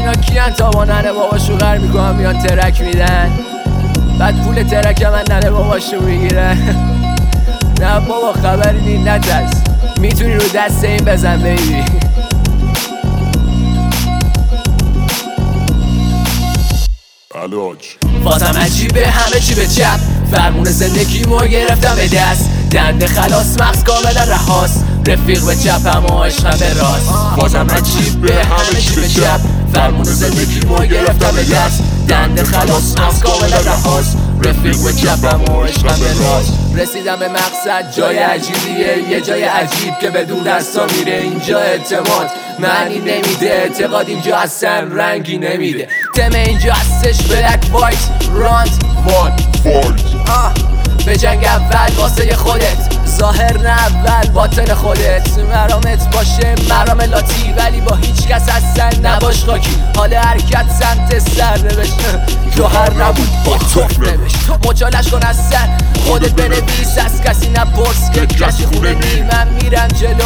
اینا کیان تا با ننه باباشو غر میکنن میان ترک میدن، بعد پول ترک من ننه باباشو میگیرن. نه بابا خبری نی، نترس، میتونی رو دست این بزن بیبی. بازم عجیبه همه چی به چپ، فرمون زندگیمو گرفتم به دست، دنده خلاص مغز کاملا رهاست، رفیق به چپ اما عشقم به راست. بازم عجیبه همه چی به چپ، فرمون زندگیمو گرفتم به دست، دنده خلاص مغز کاملا رهاست، رفیق به چپ اما عشقم به راست. رسیدم به مقصد جای عجیبیه، یه جای عجیب که بدون دستا میره. اینجا اعتماد معنی نمیده، اعتقاد اینجا اصلا رنگی نمیده. تم اینجا هستش بلک وایت راند فایت. به جنگ اول واسه خودت، ظاهر نه اول باطن خودت. مرامت باشه مرام لاتی، ولی با هیچ کس اصلا نباش خاکی. حال حرکت سمت سر نوشت، جوهر نبود با توف نوشت. مچالش کن از سر خودت بنویس، از کسی نپرس که کسی خونه نی. من میرم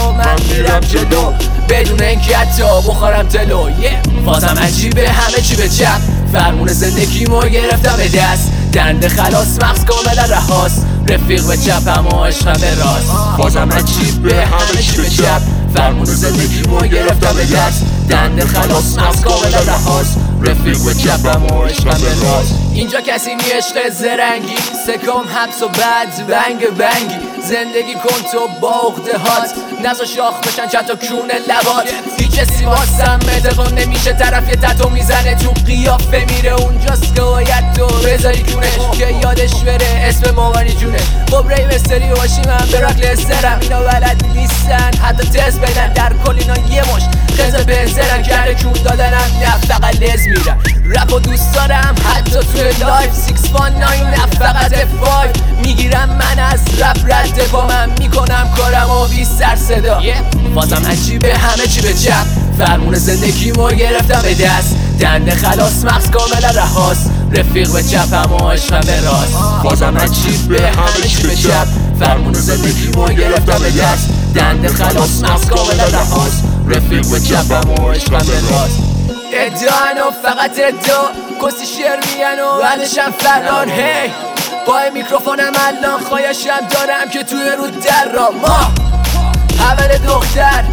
جلو بدون اینکه حتی بخورم تلو. بازم عجیبه همه چی به چپ، فرمون زندگیمو گرفتم به دست، دنده خلاص مغز کاملا رهاست، رفیق به چپ اما عشقم به راست. بازم عجیبه همه چی به چپ، فرمون زندگیمو گرفتم به دست، دنده خلاص مغز کاملا رهاست، رفیق به چپ اما عشقم به راست. اینجا کسی نی عشق زرنگی، سکام حبس و بعد بنگی. زندگی کن تو با عقده هات، نزا شاخ بشن چند تا کون لبات. هیچ کسی واسم اتفاق نمیشه، طرف یه تتو میزنه تو قیافه میره. اونجاست که باید تو بذاری جونش که یادش بره اسم مامانی جونه. خب ری مستری باشی من براک لسترم، اینا بلد نیستن حتی تست بدن، در کل اینا یه مشت خزه بنزرن، کرده کون دادنم نه فقط لز میرم. رپ و دوست دارم حتی توی لایف، 619 نه فقط فای میگیرم من از رپ رد با من میکنم کارم و بی سر صدا. بازم عجیبه همه چی به چپ، فرمون زندگیمو گرفتم به دست، دنده خلاص مغز کاملا رهاست، رفیق به چپ اما عشقم به راست. بازم عجیبه همه چی به چپ، فرمون زندگیمو گرفتم به دست، دنده خلاص مغز کاملا رهاست، رفیق به چپ اما عشقم به راست. ادعان و فقط ادعا، کسی شعر میگن و بعدشم فلان. هی با میکروفونم الان خواهشم دارم که توی رو در را ما اول دختر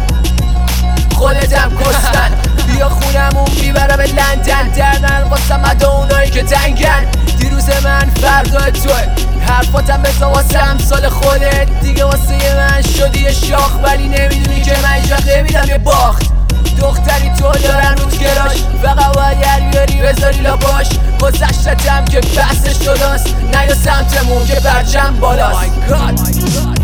خودتم کستن. بیا خونمون میبرم به لندن، درنن واسه مده اونایی که تنگن. دیروز من فردا توه، حرفاتم مثل واسه امثال خودت دیگه. واسه من شدی شاخ ولی نمیدونی که من اینجا نمیدم یه باخت. دختری تو دارن روت گراش، فقط باید بیاری بذاری لاباش. گذشتتم که بحث شداست، نیا سمتمون که برچم بالاست.